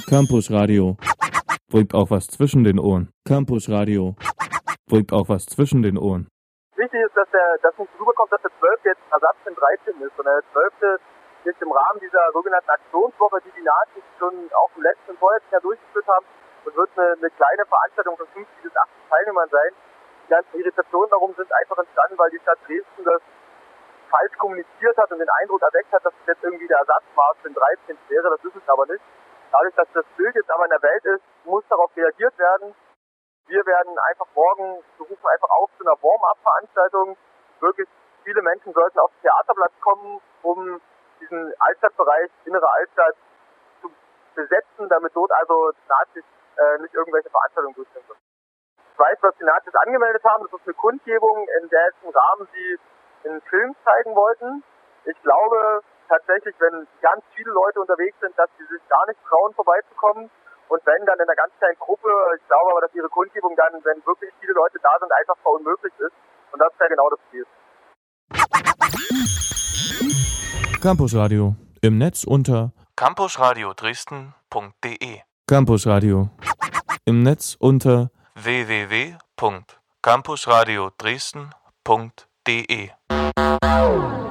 Campusradio. Bringt auch was zwischen den Ohren. Campusradio. Bringt auch was zwischen den Ohren. Wichtig ist, dass nicht rüberkommt, dass der 12. jetzt Ersatz für den 13. ist, sondern der 12. ist im Rahmen dieser sogenannten Aktionswoche, die die Nazis schon auch im letzten und vorletzten Jahr durchgeführt haben, und wird eine kleine Veranstaltung von 50 bis 80 Teilnehmern sein. Die ganzen Irritationen darum sind einfach entstanden, weil die Stadt Dresden das falsch kommuniziert hat und den Eindruck erweckt hat, dass es jetzt irgendwie der Ersatzmarsch für den 13. wäre. Das ist es aber nicht. Dadurch, dass das Bild jetzt aber in der Welt ist, muss darauf reagiert werden. Wir werden einfach morgen, wir rufen einfach auf zu einer Warm-up-Veranstaltung. Wirklich viele Menschen sollten auf den Theaterplatz kommen, um diesen Altstadtbereich, innere Altstadt, zu besetzen, damit dort also Nazis nicht irgendwelche Veranstaltungen durchführen können. Ich weiß, was die Nazis angemeldet haben. Das ist eine Kundgebung, in dessen Rahmen sie einen Film zeigen wollten. Ich glaube tatsächlich, wenn ganz viele Leute unterwegs sind, dass sie sich gar nicht trauen, vorbeizukommen. Und wenn, dann in einer ganz kleinen Gruppe. Ich glaube aber, dass ihre Kundgebung dann, wenn wirklich viele Leute da sind, einfach verunmöglicht ist. Und das ist ja genau das Ziel. Campusradio. Im Netz unter campusradiodresden.de. Campusradio. Im Netz unter www.campusradiodresden.de.